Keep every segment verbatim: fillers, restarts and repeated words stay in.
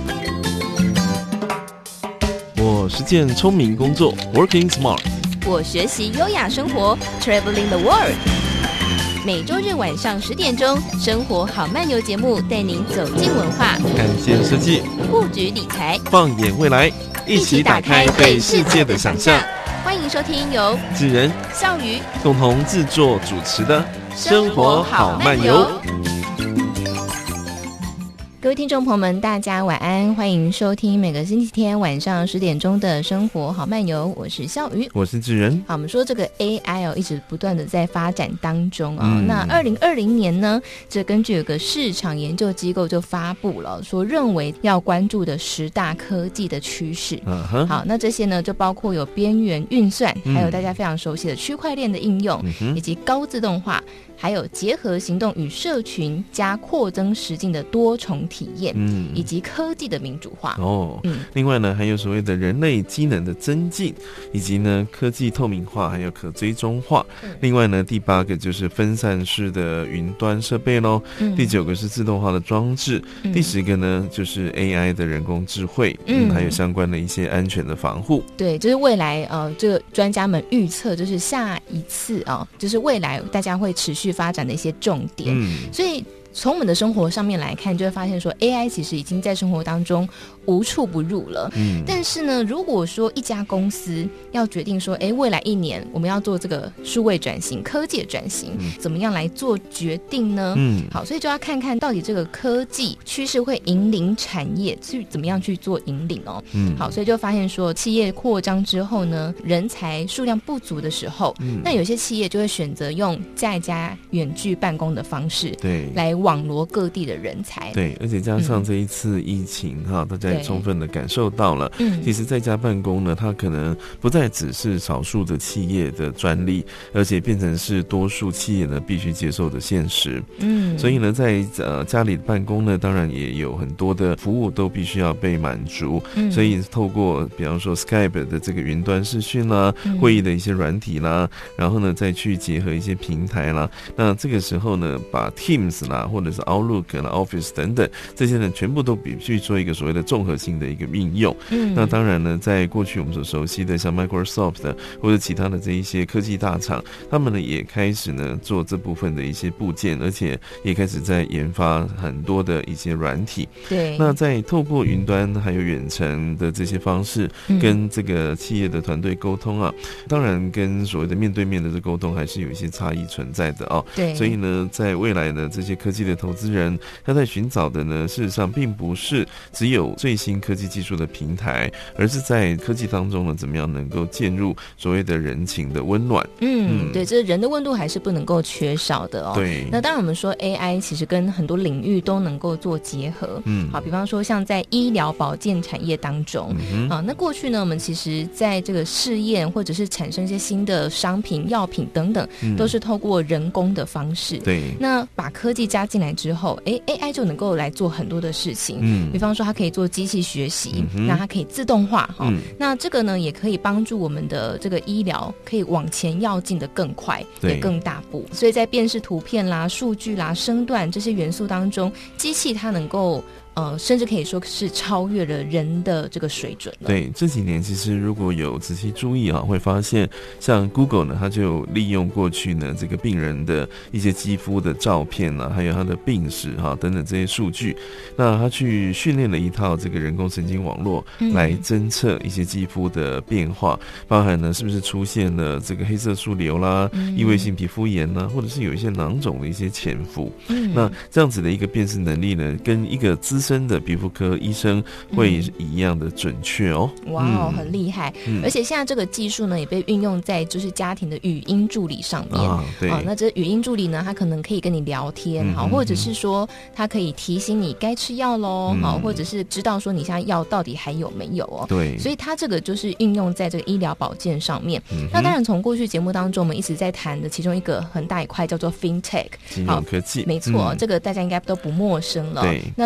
我实践聪明工作 Working Smart， 我学习优雅生活 Traveling the World。每周日晚上十点钟，生活好漫游节目带您走进文化， 看见设计， 布局理财， 放眼未来，一起打开对世界的想象。 欢迎收听由智仁、 笑鱼共同制作主持的生活好漫游。 各位听众朋友们，大家晚安，欢迎收听每个星期天晚上十点钟的生活好漫游，我是笑鱼， 我是智仁。 好，我们说这个 A I 哦，一直不断的在发展当中哦。 嗯、 那二零二零年呢，这根据有个市场研究机构就发布了，说认为要关注的十大科技的趋势。 Uh-huh. 好，那这些呢，就包括有边缘运算，还有大家非常熟悉的区块链的应用， 嗯、 以及高自动化。还有结合行动与社群加扩增实境的多重体验，嗯，以及科技的民主化哦，嗯，另外呢，还有所谓的人类机能的增进，以及呢科技透明化，还有可追踪化。嗯、另外呢，第八个就是分散式的云端设备咯，嗯、第九个是自动化的装置，嗯、第十个呢就是 A I 的人工智慧，嗯，嗯还有相关的一些安全的防护。 对，就是未来呃，这个专家们预测，就是下一次啊、呃，就是未来大家会持续发展的一些重点，嗯、所以从我们的生活上面来看，就会发现说 A I 其实已经在生活当中无处不入了。嗯，但是呢，如果说一家公司要决定说，哎，未来一年我们要做这个数位转型、科技的转型，嗯、怎么样来做决定呢？嗯，好，所以就要看看到底这个科技趋势会引领产业去怎么样去做引领哦。嗯，好，所以就发现说，企业扩张之后呢，人才数量不足的时候，嗯、那有些企业就会选择用在家远距办公的方式，对，来网罗各地的人才。 对，而且加上这一次疫情哈、嗯，大家也充分的感受到了，嗯，其实在家办公呢，它可能不再只是少数的企业的专利，而且变成是多数企业呢必须接受的现实。嗯，所以呢，在呃家里办公呢，当然也有很多的服务都必须要被满足。嗯，所以透过比方说 Skype 的这个云端视讯啦，嗯、会议的一些软体啦，然后呢再去结合一些平台啦，那这个时候呢，把 Teams 啦，或者是 Outlook 啦、Office 等等这些呢，全部都必须做一个所谓的综合性的一个应用。嗯，那当然呢，在过去我们所熟悉的像 Microsoft 的或者其他的这一些科技大厂，他们呢也开始呢做这部分的一些部件，而且也开始在研发很多的一些软体。 对， 那在透过云端还有远程的这些方式，跟这个企业的团队沟通啊，嗯、当然跟所谓的面对面的这沟通还是有一些差异存在的哦。 对， 所以呢，在未来呢，这些科技的投资人他在寻找的呢，事实上并不是只有最新科技技术的平台，而是在科技当中呢，怎么样能够渐入所谓的人情的温暖。 嗯，嗯对，这人的温度还是不能够缺少的哦。 对， 那当然我们说 A I 其实跟很多领域都能够做结合。嗯，好，比方说像在医疗保健产业当中，嗯、啊，那过去呢，我们其实在这个试验或者是产生一些新的商品、药品等等，嗯、都是透过人工的方式。 对， 那把科技加进来之后，哎 ，A I 就能够来做很多的事情。嗯，比方说它可以做机器学习，嗯、那它可以自动化哈、哦嗯。那这个呢，也可以帮助我们的这个医疗可以往前要进的更快，也更大步。所以在辨识图片啦、数据啦、声段这些元素当中，机器它能够。呃，甚至可以说是超越了人的这个水准了。 对，这几年其实如果有仔细注意啊，会发现像 Google 呢，它就有利用过去呢这个病人的一些肌肤的照片啊，还有他的病史哈、啊、等等这些数据，那他去训练了一套这个人工神经网络来侦测一些肌肤的变化，嗯、包含呢是不是出现了这个黑色素瘤啦、嗯、异位性皮肤炎啦，或者是有一些囊肿的一些潜伏。嗯，那这样子的一个辨识能力呢，跟一个资深的皮肤科医生会一样的准确哦。 哇、嗯，很厉害、嗯！而且现在这个技术呢，也被运用在就是家庭的语音助理上面。 啊，对。 啊，那这语音助理呢，它可能可以跟你聊天，好、嗯，或者是说它可以提醒你该吃药喽，好、嗯，或者是知道说你现在药到底还有没有哦。 对。 所以它这个就是运用在这个医疗保健上面。嗯、那当然，从过去节目当中我们一直在谈的其中一个很大一块叫做 FinTech 金融科技， 没错、嗯，这个大家应该都不陌生了。 对。 那在未来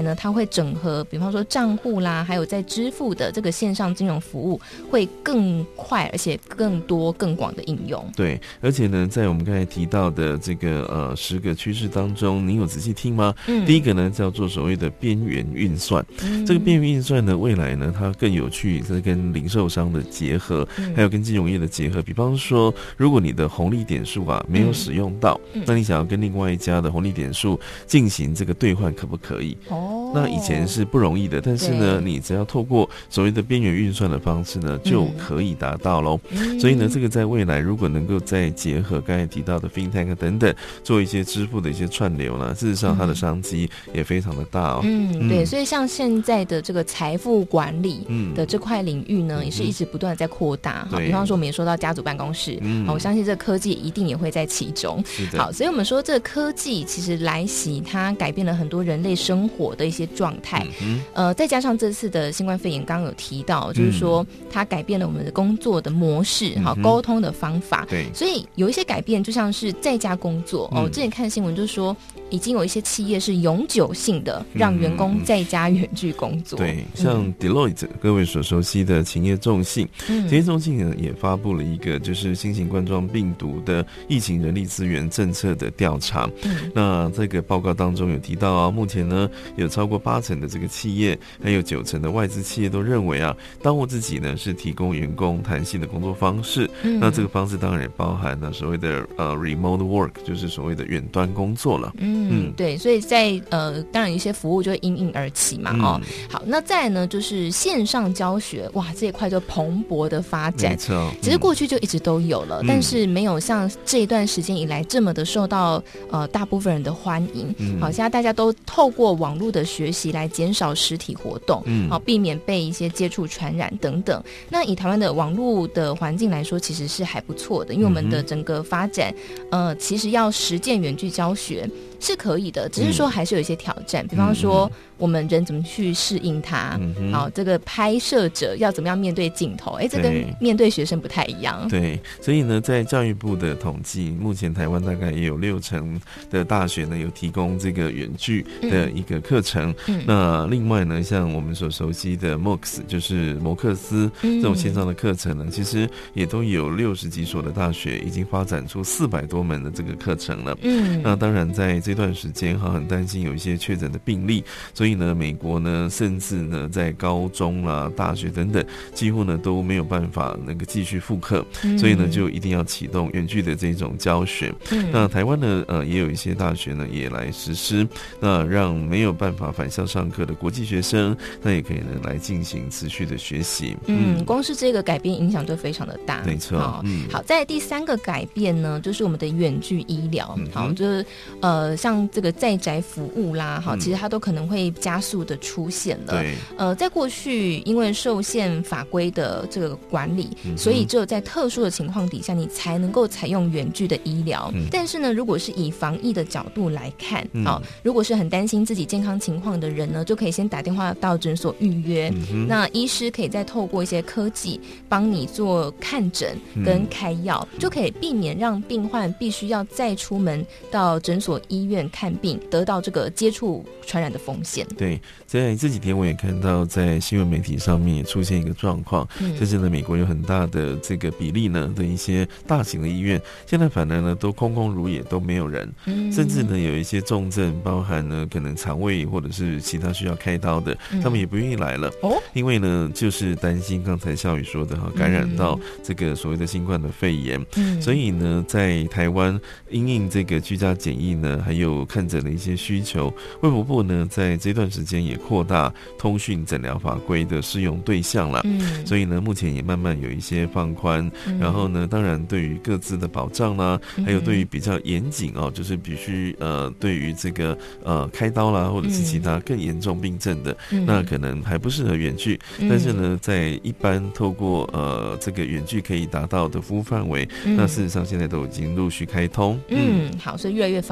呢，它会整合，比方说账户啦，还有在支付的这个线上金融服务，会更快，而且更多、更广的应用。 对，而且呢，在我们刚才提到的这个呃十个趋势当中，你有仔细听吗？嗯，第一个呢叫做所谓的边缘运算。嗯、这个边缘运算呢，未来呢它更有趣，是跟零售商的结合，嗯、还有跟金融业的结合。比方说，如果你的红利点数啊没有使用到，嗯、那你想要跟另外一家的红利点数进行这个兑换，可不可以？哦，那以前是不容易的，但是呢，你只要透过所谓的边缘运算的方式呢，就可以达到咯。嗯、所以呢，这个在未来如果能够再结合刚才提到的 fintech 等等，做一些支付的一些串流呢，事实上它的商机也非常的大哦。 嗯，对，所以像现在的这个财富管理的这块领域呢，嗯、也是一直不断的在扩大。好，比方说我们也说到家族办公室，嗯、好，我相信这个科技一定也会在其中。好，所以我们说这个科技其实来袭，它改变了很多人类生活的一些状态。嗯、呃，再加上这次的新冠肺炎，刚刚有提到，就是说它改变了我们的工作的模式，好，沟通的方法。对，所以有一些改变，就像是在家工作。哦，我之前看新闻就是说，已经有一些企业是永久性的让员工在家远距工作。 对，像 Deloitte，、嗯、各位所熟悉的勤业众信，勤业众信呢也发布了一个就是新型冠状病毒的疫情人力资源政策的调查。嗯、那这个报告当中有提到啊，目前呢有超过八成的这个企业，还有九成的外资企业都认为啊，当务之急呢是提供员工弹性的工作方式。嗯、那这个方式当然也包含了所谓的呃 remote work， 就是所谓的远端工作了。 嗯，嗯对，所以在呃当然一些服务就会因应而起嘛。嗯、哦，好，那再来呢就是线上教学，哇，这一块就蓬勃的发展。没错，嗯、其实过去就一直都有了，嗯、但是没有像这一段时间以来这么的受到呃大部分人的欢迎。嗯、好，现在大家都透过网络的学习来减少实体活动，嗯，好，避免被一些接触传染等等。那以台湾的网络的环境来说，其实是还不错的，因为我们的整个发展，呃，其实要实践远距教学是可以的，只是说还是有一些挑战，嗯、比方说我们人怎么去适应它，嗯、好，这个拍摄者要怎么样面对镜头，哎，这跟面对学生不太一样。 对，所以呢，在教育部的统计，目前台湾大概也有六成的大学呢有提供这个远距的一个课程。嗯、那另外呢，像我们所熟悉的 M O O C， 就是摩克斯这种线上的课程呢，其实也都有六十几所的大学已经发展出四百多门的这个课程了。嗯，那当然在这段时间哈，很担心有一些确诊的病例，所以呢，美国呢，甚至呢，在高中啦、大学等等，几乎呢都没有办法那个继续复课，嗯、所以呢，就一定要启动远距的这种教学。嗯、那台湾呢，呃，也有一些大学呢也来实施，那让没有办法返校上课的国际学生，那也可以呢来进行持续的学习。 嗯，嗯光是这个改变影响就非常的大。 没错。 哦、嗯，好，在第三个改变呢，就是我们的远距医疗。嗯、好，就是呃，像这个在宅服务啦，哈、嗯，其实它都可能会加速的出现了。对。呃，在过去因为受限法规的这个管理，嗯、所以只有在特殊的情况底下，你才能够采用远距的医疗。嗯、但是呢，如果是以防疫的角度来看，嗯、哦，如果是很担心自己健康情况的人呢，就可以先打电话到诊所预约。嗯、那医师可以再透过一些科技帮你做看诊跟开药，嗯、就可以避免让病患必须要再出门到诊所医院看病，得到这个接触传染的风险。 对，在这几天我也看到在新闻媒体上面也出现一个状况，嗯、就是呢，美国有很大的这个比例呢的一些大型的医院，现在反而呢都空空如也，都没有人，嗯、甚至呢有一些重症，包含呢可能肠胃或者是其他需要开刀的，嗯、他们也不愿意来了，哦，因为呢就是担心刚才孝宇说的哈，感染到这个所谓的新冠的肺炎，嗯、所以呢在台湾因应这个居家检疫呢，还有看诊的一些需求，卫福部呢在这段时间也扩大通讯诊疗法规的适用对象了，嗯、所以呢目前也慢慢有一些放宽，嗯、然后呢当然对于各自的保障啦，嗯、还有对于比较严谨哦，就是必须呃对于这个呃开刀啦或者是其他更严重病症的，嗯、那可能还不适合远距，嗯、但是呢在一般透过呃这个远距可以达到的服务范围，嗯、那事实上现在都已经陆续开通。 嗯，嗯好，所以越来越方便了。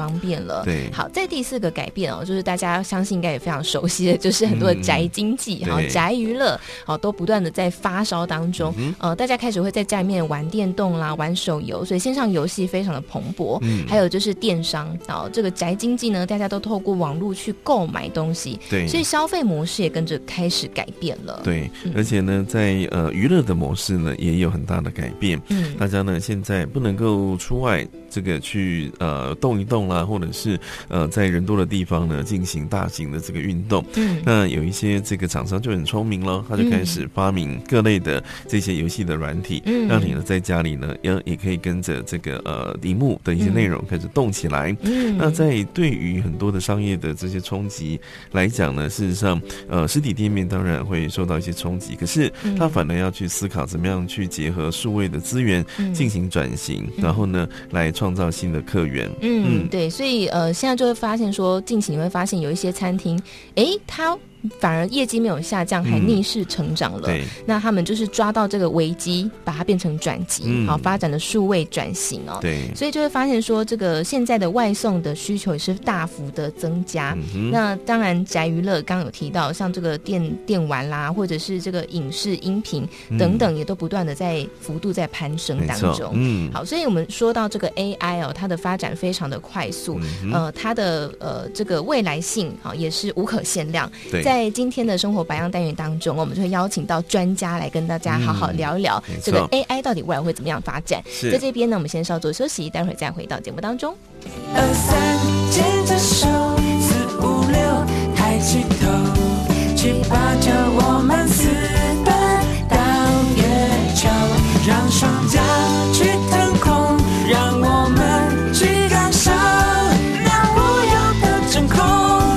了。 对， 好，在第四个改变哦，就是大家相信应该也非常熟悉的，就是很多的宅经济、好、嗯、宅娱乐，好都不断的在发烧当中。嗯、呃，大家开始会在家里面玩电动啦，玩手游，所以线上游戏非常的蓬勃。嗯，还有就是电商，哦，这个宅经济呢，大家都透过网络去购买东西， 对， 所以消费模式也跟着开始改变了。 对，嗯、而且呢，在呃娱乐的模式呢，也有很大的改变。嗯，大家呢现在不能够出外这个去呃动一动啦，或者是呃在人多的地方呢进行大型的这个运动。嗯，那有一些这个厂商就很聪明了，他就开始发明各类的这些游戏的软体，嗯，让你呢在家里呢也也可以跟着这个呃荧幕的一些内容开始动起来。嗯，那在对于很多的商业的这些冲击来讲呢，事实上呃实体店面当然会受到一些冲击，可是他反而要去思考怎么样去结合数位的资源进行转型，嗯，然后呢来创造新的客源。 嗯，对，所以呃现在就会发现说，近期你会发现有一些餐厅，诶，它反而业绩没有下降，还逆势成长了。嗯、那他们就是抓到这个危机，把它变成转机，嗯、好发展的数位转型哦。 对， 所以就会发现说，这个现在的外送的需求也是大幅的增加。嗯、那当然，宅娱乐刚刚有提到，像这个电电玩啦，或者是这个影视音频等等，也都不断的在幅度在攀升当中。嗯，好，所以我们说到这个 A I 哦，它的发展非常的快速，嗯、呃，它的呃这个未来性好也是无可限量。 对。 在今天的生活百样单元当中，我们就会邀请到专家来跟大家好好聊一聊、嗯、这个 A I 到底未来会怎么样发展。在这边呢，我们先稍作休息，待会儿再回到节目当中。 二三牵着手，四五六抬起头，七八九我们私奔到月球，让双脚去腾空，让我们去感受那无忧的真空。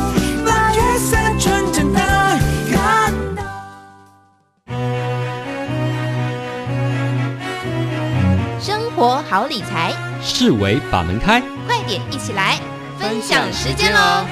活好理财， 视为把门开， 快点一起来分享时间喽！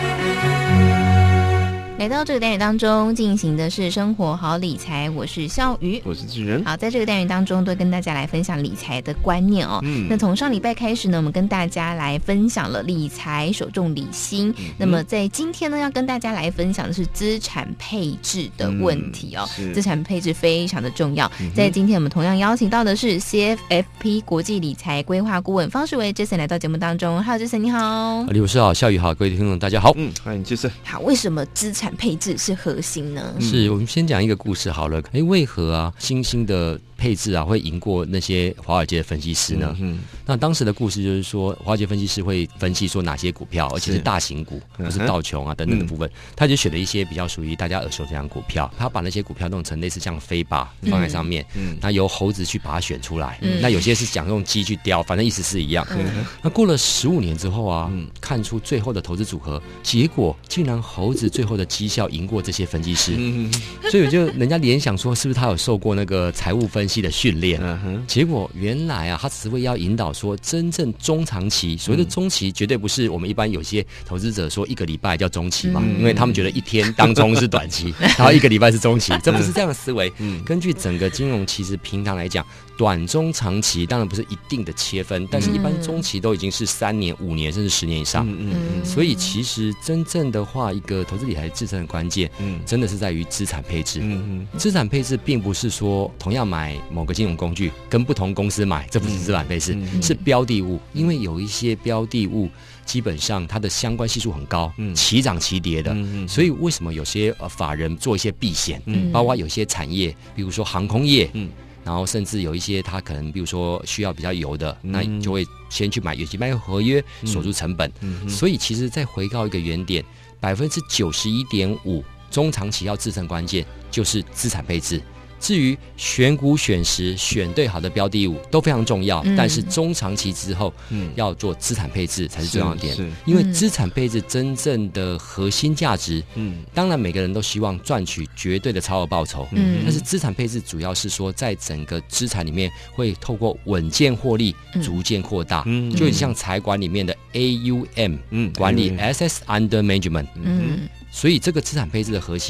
来到这个单元当中进行的是生活好理财，我是笑瑜， 我是智仁。 好，在这个单元当中都跟大家来分享理财的观念哦。嗯，那从上礼拜开始呢，我们跟大家来分享了理财首重理心、嗯、那么在今天呢，要跟大家来分享的是资产配置的问题哦。嗯、资产配置非常的重要、嗯、在今天我们同样邀请到的是 C F F P 国际理财规划顾问方世维 Jason 来到节目当中。Hello Jason， 你好。 李老师好，笑瑜好，各位听众大家好。 嗯，欢迎 Jason。 好，为什么资产配置是核心呢？ 是我们先讲一个故事好了。哎，为何啊新兴的配置啊会赢过那些华尔街的分析师呢？嗯，那当时的故事就是说，华尔街分析师会分析说哪些股票，而且是大型股，不是道琼啊等等的部分，嗯、他就选了一些比较属于大家耳熟这样股票，他把那些股票弄成类似像飞靶放在上面，嗯，那由猴子去把它选出来，嗯、那有些是讲用鸡去雕，反正意思是一样。嗯、那过了十五年之后啊，嗯、看出最后的投资组合，结果竟然猴子最后的绩效赢过这些分析师，嗯、所以我就人家联想说，是不是他有受过那个财务分析的训练？嗯、结果原来啊，他只是为要引导说，真正中长期，所谓的中期，绝对不是我们一般有些投资者说一个礼拜叫中期嘛，嗯、因为他们觉得一天当中是短期，然后一个礼拜是中期，这不是这样的思维。嗯、根据整个金融其实平常来讲，短中长期当然不是一定的切分，但是一般中期都已经是三年、五年甚至十年以上。嗯嗯、所以其实真正的话，一个投资理财制胜的关键，嗯、真的是在于资产配置。嗯嗯、资产配置并不是说同样买某个金融工具跟不同公司买，这不是资产配置，嗯、是标的物。因为有一些标的物基本上它的相关系数很高，嗯、齐涨齐跌的，嗯、所以为什么有些呃法人做一些避险，嗯、包括有些产业，比如说航空业，嗯、然后甚至有一些它可能比如说需要比较油的，嗯、那你就会先去买有机卖合约锁住成本。嗯、所以其实再回到一个原点，百分之九十一点五中长期要制胜关键就是资产配置。至于选股选时选对好的标的物都非常重要，嗯、但是中长期之后，嗯、要做资产配置才是重要的点。因为资产配置真正的核心价值，嗯、当然每个人都希望赚取绝对的超额报酬，嗯、但是资产配置主要是说在整个资产里面会透过稳健获利逐渐扩大，嗯、就像财管里面的 A U M，嗯、管理 Assets Under Management。嗯所以这个资产配置的核心，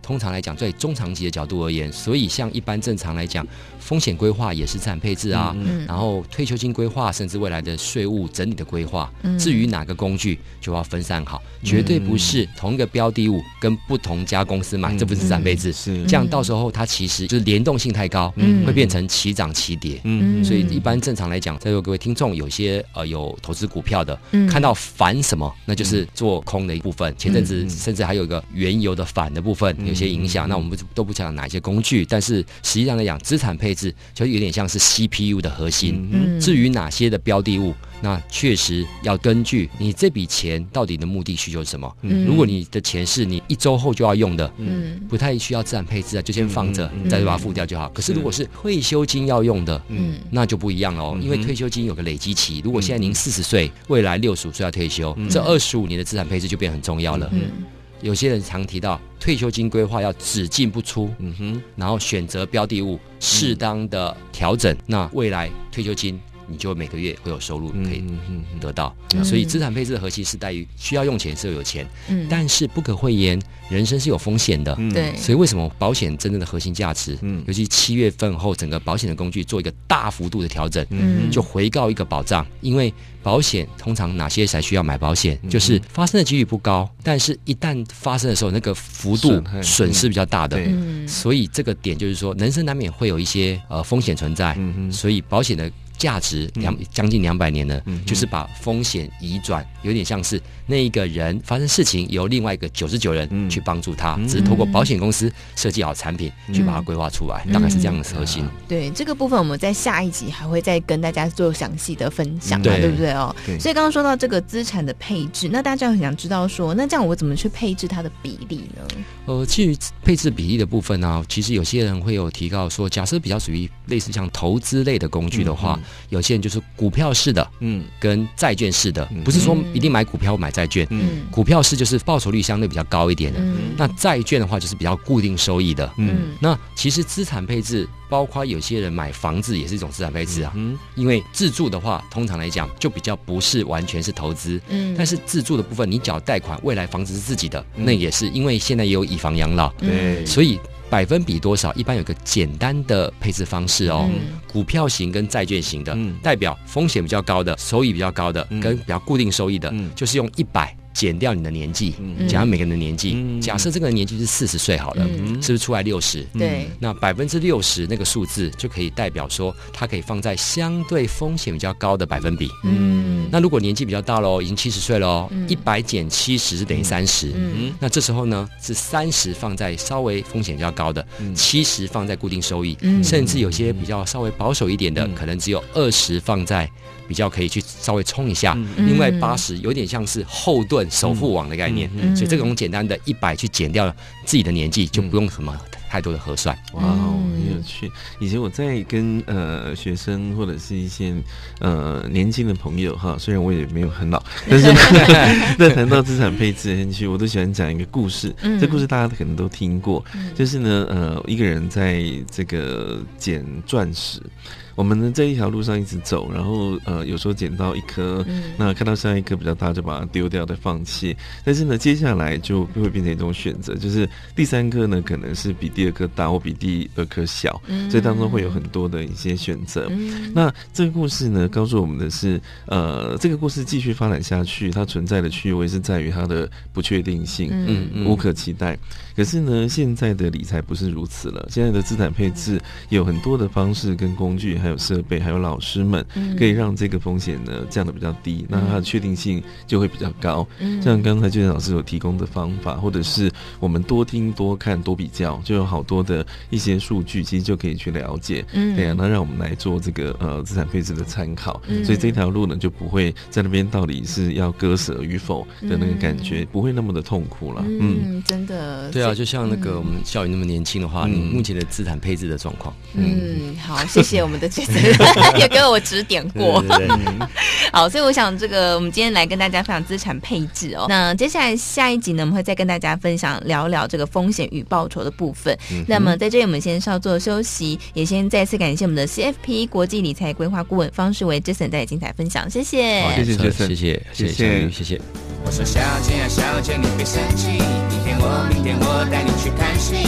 通常来讲，在中长期的角度而言，所以像一般正常来讲，风险规划也是资产配置啊，嗯、然后退休金规划，甚至未来的税务整理的规划，嗯、至于哪个工具就要分散好，嗯、绝对不是同一个标的物跟不同家公司买，嗯、这不是资产配置，嗯、这样到时候它其实就是联动性太高，嗯、会变成齐涨齐跌。嗯、所以一般正常来讲，在座各位听众有些呃有投资股票的，嗯、看到反什么，那就是做空的一部分。前阵子甚至还有一个原油的反的部分，有些影响。那我们不都不讲哪一些工具，但是实际上来讲，资产配置就有点像是 C P U 的核心。嗯、至于哪些的标的物，那确实要根据你这笔钱到底的目的需求是什么。嗯、如果你的钱是你一周后就要用的，嗯、不太需要资产配置啊，就先放着，嗯、再把它付掉就好。可是如果是退休金要用的，嗯、那就不一样了哦，因为退休金有个累积期。如果现在您四十岁，未来六十五岁要退休，嗯、这二十五年的资产配置就变很重要了。嗯、有些人常提到退休金规划要只进不出，嗯哼，然后选择标的物适当的调整，嗯、那未来退休金你就每个月会有收入可以得到。嗯、所以资产配置的核心是在于需要用钱是有钱，嗯、但是不可讳言，人生是有风险的。对、嗯，所以为什么保险真正的核心价值，嗯、尤其七月份后整个保险的工具做一个大幅度的调整，嗯、就回告一个保障。因为保险通常哪些才需要买保险？嗯、就是发生的几率不高，但是一旦发生的时候，那个幅度损失比较大的。嗯、所以这个点就是说，人生难免会有一些呃风险存在，嗯、所以保险的价值两将近两百年了，嗯、就是把风险移转，有点像是那一个人发生事情，由另外一个九十九人去帮助他，嗯、只是透过保险公司设计好产品，嗯、去把它规划出来，嗯、大概是这样的核心。 对，这个部分我们在下一集还会再跟大家做详细的分享，对，对不对哦？对。所以刚刚说到这个资产的配置，那大家很想知道说，那这样我怎么去配置它的比例呢？ 呃，至于配置比例的部分呢，啊，其实有些人会有提到说，假设比较属于类似像投资类的工具的话。嗯有些人就是股票式的，嗯，跟债券式的，嗯、不是说一定买股票或买债券，嗯，股票式就是报酬率相对比较高一点的，嗯、那债券的话就是比较固定收益的，嗯，那其实资产配置包括有些人买房子也是一种资产配置啊，嗯，因为自住的话，通常来讲就比较不是完全是投资，嗯，但是自住的部分你缴贷款，未来房子是自己的，嗯、那也是因为现在也有以房养老，对，所以。百分比多少？一般有个简单的配置方式哦。嗯、股票型跟债券型的，嗯、代表风险比较高的、收益比较高的，嗯、跟比较固定收益的，嗯、就是用一百减掉你的年纪，减掉每个人的年纪。嗯、假设这个人年纪是四十岁好了，嗯、是不是出来六十？对，那百分之六十那个数字就可以代表说，它可以放在相对风险比较高的百分比。嗯，那如果年纪比较大喽，已经七十岁喽，一百减七十是等于三十。嗯，那这时候呢，是三十放在稍微风险比较高的，七十放在固定收益，嗯、甚至有些比较稍微保守一点的，嗯、可能只有二十放在比较可以去稍微冲一下，嗯、另外八十有点像是后盾守护网的概念，嗯、所以这种简单的一百去减掉自己的年纪，就不用什么太多的核算。 哇，很有趣。以前我在跟呃学生或者是一些呃年轻的朋友哈，虽然我也没有很老，但是在谈到资产配置很有趣，我都喜欢讲一个故事。嗯、这故事大家可能都听过，嗯、就是呢呃一个人在这个捡钻石。我们呢在一条路上一直走，然后呃有时候捡到一颗，嗯、那看到下一颗比较大就把它丢掉再放弃。但是呢接下来就会变成一种选择，就是第三颗呢可能是比第二颗大或比第二颗小，嗯、所以当中会有很多的一些选择。嗯、那这个故事呢告诉我们的是，呃这个故事继续发展下去，它存在的趣味是在于它的不确定性，嗯嗯、无可期待。可是呢现在的理财不是如此了，现在的资产配置有很多的方式跟工具，还有设备，还有老师们，可以让这个风险呢降得比较低，那它的确定性就会比较高。嗯、像刚才俊老师有提供的方法，或者是我们多听多看多比较，就有好多的一些数据，其实就可以去了解。嗯，对啊，那让我们来做这个呃资产配置的参考。嗯、所以这条路呢就不会在那边到底是要割舍与否的那个感觉，嗯、不会那么的痛苦了。 嗯，嗯真的。 对啊，就像那个我们校园那么年轻的话，嗯、你目前的资产配置的状况。 嗯，好，谢谢我们的也跟我指点过。对对对好，所以我想这个我们今天来跟大家分享资产配置哦。那接下来下一集呢，我们会再跟大家分享聊聊这个风险与报酬的部分。嗯、那么在这里我们先稍作休息，也先再次感谢我们的 C F P 国际理财规划顾问方世维 Jason 带来精彩分享，谢谢。 好，谢谢 Jason， 谢谢谢谢谢谢。 我说小姐啊小姐，你别生气，明天我明天我带你去看戏。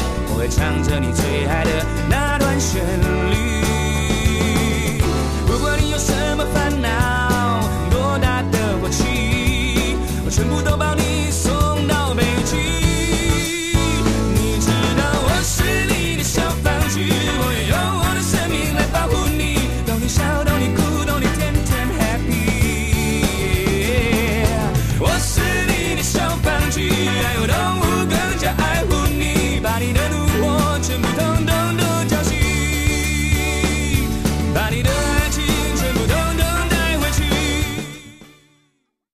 唱着你最爱的那段旋律。如果你有什么烦恼，多大的火气，我全部都